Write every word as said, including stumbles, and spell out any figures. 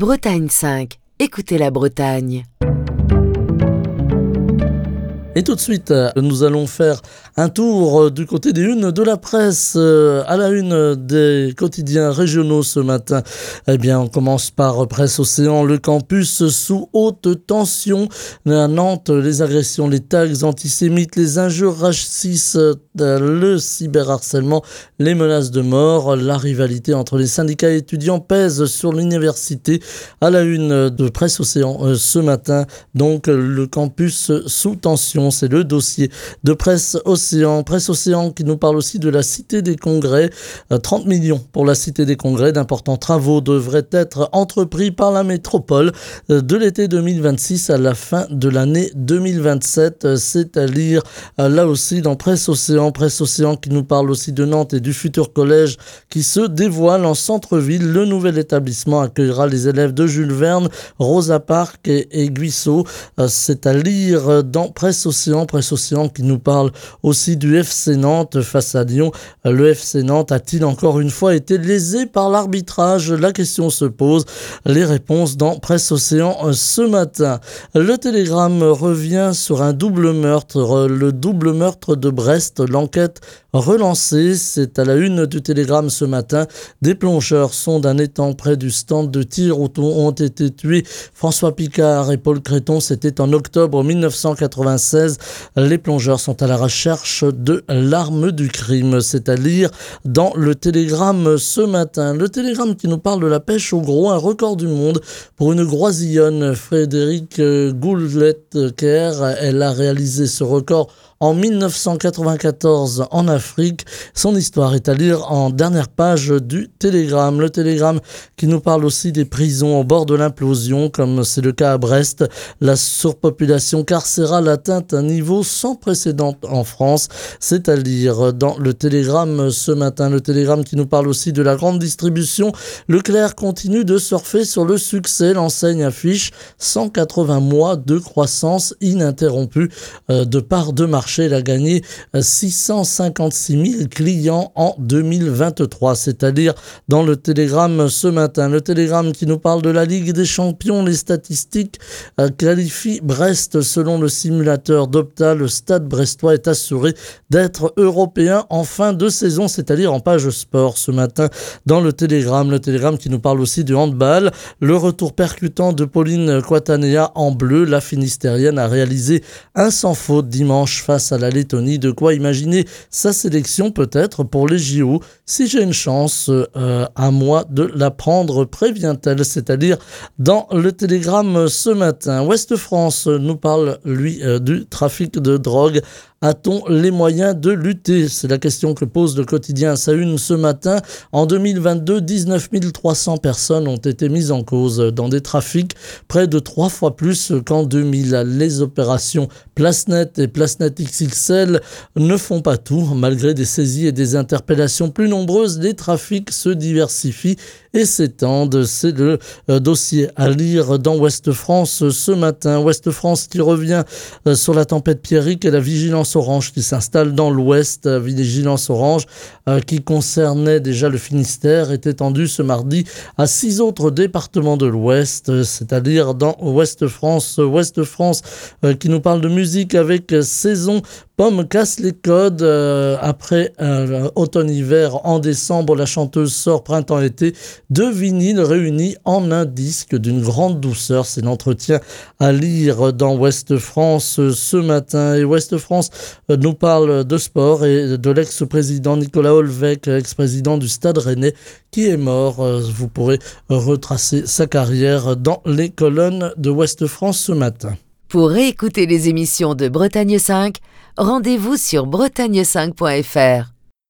Bretagne cinq, écoutez la Bretagne. Et tout de suite, nous allons faire un tour du côté des unes de la presse, à la une des quotidiens régionaux ce matin. Eh bien, on commence par Presse Océan, le campus sous haute tension. À Nantes, les agressions, les tags antisémites, les injures racistes, le cyberharcèlement, les menaces de mort, la rivalité entre les syndicats étudiants pèse sur l'université. À la une de Presse Océan ce matin, donc le campus sous tension. C'est le dossier de Presse Océan. Presse Océan qui nous parle aussi de la Cité des Congrès. trente millions pour la Cité des Congrès. D'importants travaux devraient être entrepris par la métropole de l'été deux mille vingt-six à la fin de l'année deux mille vingt-sept. C'est à lire là aussi dans Presse Océan. Presse Océan qui nous parle aussi de Nantes et du futur collège qui se dévoile en centre-ville. Le nouvel établissement accueillera les élèves de Jules Verne, Rosa Parks et, et Guissot. C'est à lire dans Presse Océan. Presse Océan qui nous parle aussi du F C Nantes face à Lyon. Le F C Nantes a-t-il encore une fois été lésé par l'arbitrage? La question se pose. Les réponses dans Presse Océan ce matin. Le Télégramme revient sur un double meurtre, le double meurtre de Brest. L'enquête relancée, c'est à la une du Télégramme ce matin. Des plongeurs sont d'un étang près du stand de tir où ont été tués François Picard et Paul Créton. C'était en octobre mille neuf cent quatre-vingt-seize. Les plongeurs sont à la recherche de l'arme du crime. C'est à lire dans le Télégramme ce matin. Le Télégramme qui nous parle de la pêche au gros, un record du monde pour une groisillonne. Frédéric Goulet-Kerr, elle a réalisé ce record en mille neuf cent quatre-vingt-quatorze en Afrique. Son histoire est à lire en dernière page du Télégramme. Le Télégramme qui nous parle aussi des prisons au bord de l'implosion, comme c'est le cas à Brest. La surpopulation carcérale atteint un niveau sans précédent en France. C'est à lire dans le Télégramme ce matin. Le Télégramme qui nous parle aussi de la grande distribution. Leclerc continue de surfer sur le succès. L'enseigne affiche cent quatre-vingts mois de croissance ininterrompue euh, de part de marché. Elle a gagné six cent cinquante-six mille clients en deux mille vingt-trois. C'est à dire dans le Télégramme ce matin. Le Télégramme qui nous parle de la Ligue des Champions. Les statistiques euh, qualifient Brest selon le simulateur d'Opta. Le Stade brestois est assuré d'être européen en fin de saison. C'est à dire en page sport ce matin dans le Télégramme. Le Télégramme qui nous parle aussi du handball. Le retour percutant de Pauline Quatanea en bleu. La Finistérienne a réalisé un sans faute dimanche face à la Lettonie, de quoi imaginer sa sélection peut-être pour les J O. Si j'ai une chance, euh, à moi de la prendre, prévient-elle, c'est-à-dire dans le Télégramme ce matin. Ouest France nous parle, lui, euh, du trafic de drogue. A-t-on les moyens de lutter? C'est la question que pose le quotidien à sa une ce matin. En deux mille vingt-deux, dix-neuf mille trois cents personnes ont été mises en cause dans des trafics, près de trois fois plus qu'en deux mille. Les opérations PlaceNet et PlaceNet X X L ne font pas tout. Malgré des saisies et des interpellations plus nombreuses, les trafics se diversifient et s'étendent. C'est le euh, dossier à lire dans Ouest France ce matin. Ouest France qui revient euh, sur la tempête Pierrick et la vigilance orange qui s'installe dans l'ouest. Vigilance orange euh, qui concernait déjà le Finistère est étendue ce mardi à six autres départements de l'ouest, c'est-à-dire dans Ouest France. Ouest France euh, qui nous parle de musique avec Saison. Pomme casse les codes. Euh, après euh, automne-hiver, en décembre, la chanteuse sort Printemps-été. Deux vinyles réunis en un disque d'une grande douceur. C'est l'entretien à lire dans Ouest France ce matin. Et Ouest France nous parle de sport et de l'ex-président Nicolas Olvec, ex-président du Stade Rennais, qui est mort. Vous pourrez retracer sa carrière dans les colonnes de Ouest France ce matin. Pour réécouter les émissions de Bretagne cinq, rendez-vous sur bretagne cinq point f r.